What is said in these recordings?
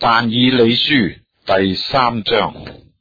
但以理書第3章。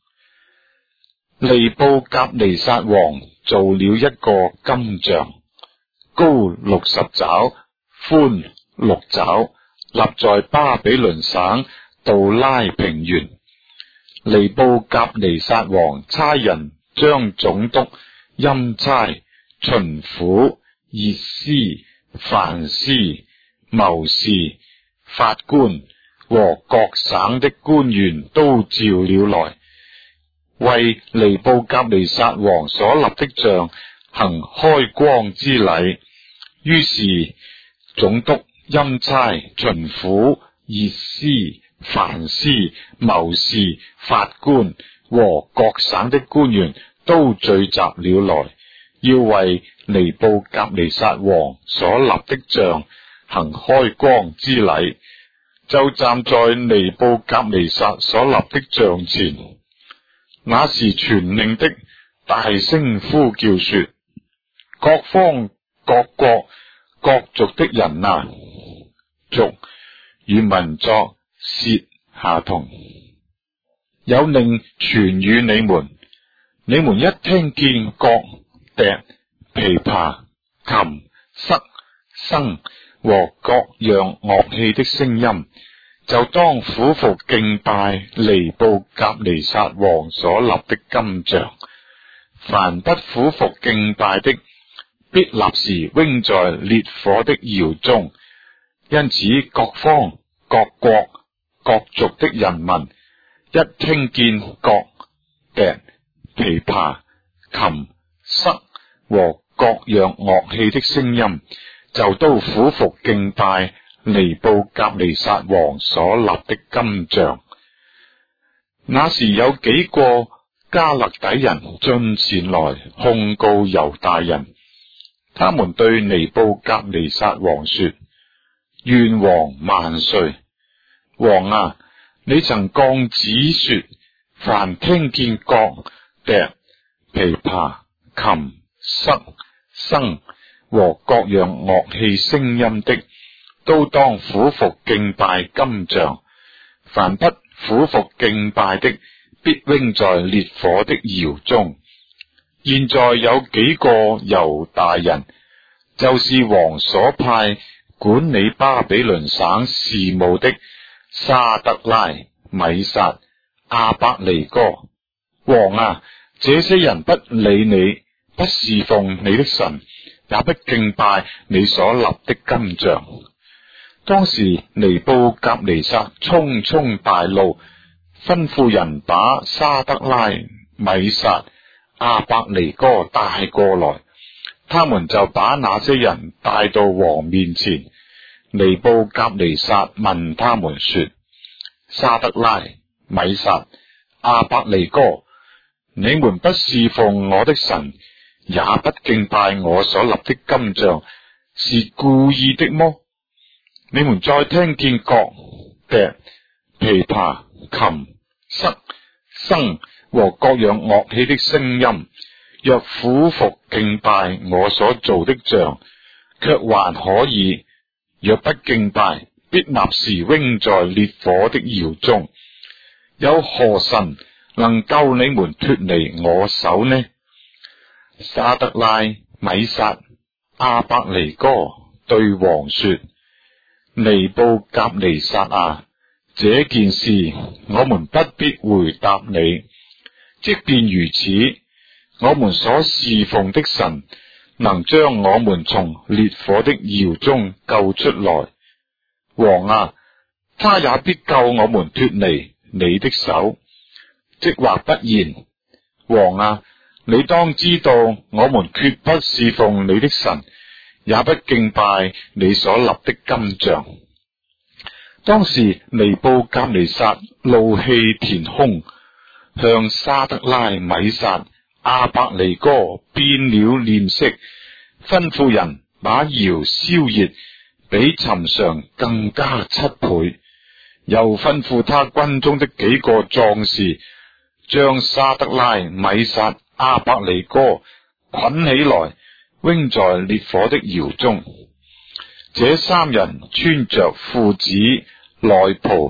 尼布甲尼撒王造了一個金像，高60肘，寬6肘，立在巴比倫省杜拉平原。尼布甲尼撒王差人將總督、欽差、巡撫、熱司、藩司、謀士、法官和各省的官員都召了來，為尼布甲尼撒王所立的像行開光之禮。於是總督、欽差、巡撫、熱司、藩司、謀士、法官和各省的官員都聚集了來，要為尼布甲尼撒王所立的像行開光之禮。就站在尼布甲尼撒所立的像前，那時傳令的大聲呼叫說：各方各國各族的人啊，族與民作舌下同，有令傳與你們。你們一聽見角、笛、琵琶、琴、瑟、笙和各樣樂器的聲音，就當俯伏敬拜尼布甲尼撒王所立的金像。凡不俯伏敬拜的，必立時扔在烈火的窯中。因此各方各國各族的人民一聽見角、笛、琵琶、琴、瑟和各樣樂器的聲音，就都俯伏敬拜尼布甲尼撒王所立的金像。那時有幾個加勒底人進前來控告猶大人，他們對尼布甲尼撒王說：願王萬歲！王啊，你曾降旨說，凡聽見角、笛、琵琶、琴、瑟、笙和各樣樂器聲音的，都當俯伏敬拜金像。凡不俯伏敬拜的，必扔在烈火的窯中。現在有幾個猶大人，就是王所派管理巴比倫省事務的沙得拉、米煞、亞伯尼哥。王啊，這些人不理你，不侍奉你的神，也不敬拜你所立的金像。當時尼布甲尼撒沖沖大怒，吩咐人把沙得拉、米煞、亞伯尼哥帶過來。他們就把那些人帶到王面前。尼布甲尼撒問他們說：沙得拉、米煞、亞伯尼哥，你們不侍奉我的神，也不敬拜我所立的金像，是故意的麼？你們再聽見角、笛、琵琶、琴、瑟、笙和各樣樂器的聲音，若俯伏敬拜我所做的像，卻還可以；若不敬拜，必立時扔在烈火的窯中。有何神能救你們脫離我手呢？沙得拉、米煞、亞伯尼哥對王說：尼布甲尼撒啊，這件事我們不必回答你。即便如此，我們所侍奉的神能將我們從烈火的窯中救出來。王啊，他也必救我們脫離你的手。即或不然，王啊，你當知道，我們決不侍奉你的神，也不敬拜你所立的金像。當時尼布甲尼撒怒氣填胸，向沙得拉、米煞、亞伯尼哥變了臉色，吩咐人把窯燒熱，比尋常更加7倍。又吩咐他軍中的幾個壯士，將沙得拉、米煞、亞伯尼哥捆起來，扔在烈火的窯中。這3人穿着褲子、內袍、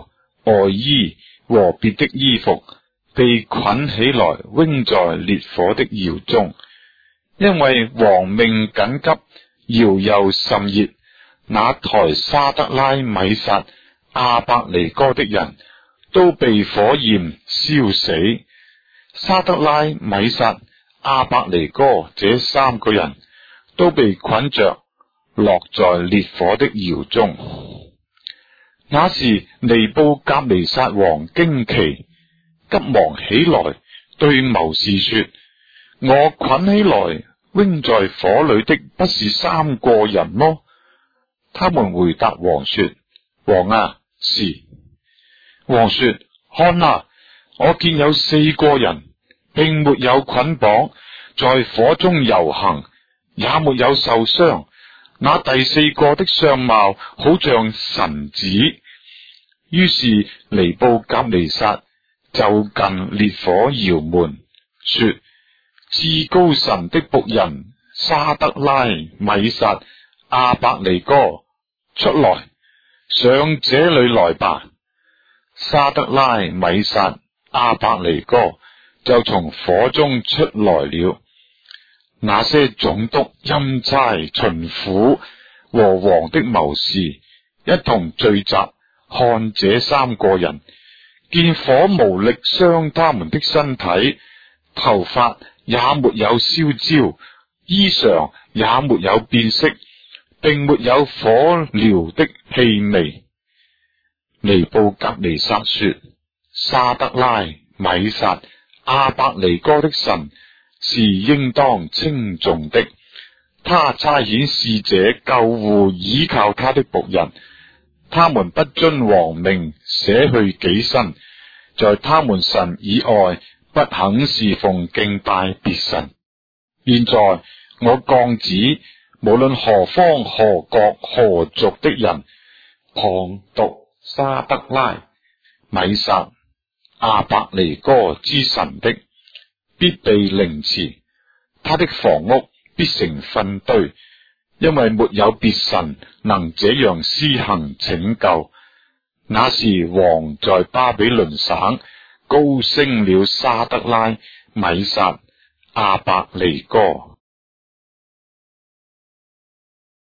外衣和別的衣服，被捆起來扔在烈火的窯中。因為王命緊急，窯又甚熱，那抬沙得拉、米煞、亞伯尼哥的人都被火焰燒死。沙得拉、米煞、亞伯尼哥這三個人都被捆着落在烈火的窯中。那時尼布甲尼撒王驚奇，急忙起來對謀士說：我捆起來扔在火裏的不是三個人麼？他們回答王說：王啊，是。王說：看啊，我見有4個人，並沒有捆綁，在火中遊行，也沒有受傷。那第4個的相貌好像神子。於是尼布甲尼撒就近烈火窯門，說：至高神的僕人沙得拉、米煞、亞伯尼哥，出來，上這裏來吧。沙得拉、米煞、亞伯尼哥就從火中出來了。那些總督、欽差、巡撫和王的謀士一同聚集，看這3個人，見火無力傷他們的身體，頭髮也沒有燒焦，衣裳也沒有變色，並沒有火燎的氣味。尼布甲尼撒說：沙得拉、米煞、亞伯尼哥的神是應當稱頌的，他差遣使者救護倚靠他的僕人，他們不遵王命，捨去己身，在他們神以外不肯侍奉敬拜別神。現在我降旨，無論何方何國何族的人，謗讟沙得拉、米煞、亞伯尼哥之神的，必被凌遲，他的房屋必成糞堆，因為沒有別神能這樣施行拯救。那時王在巴比倫省高升了沙得拉、米煞、亞伯尼哥。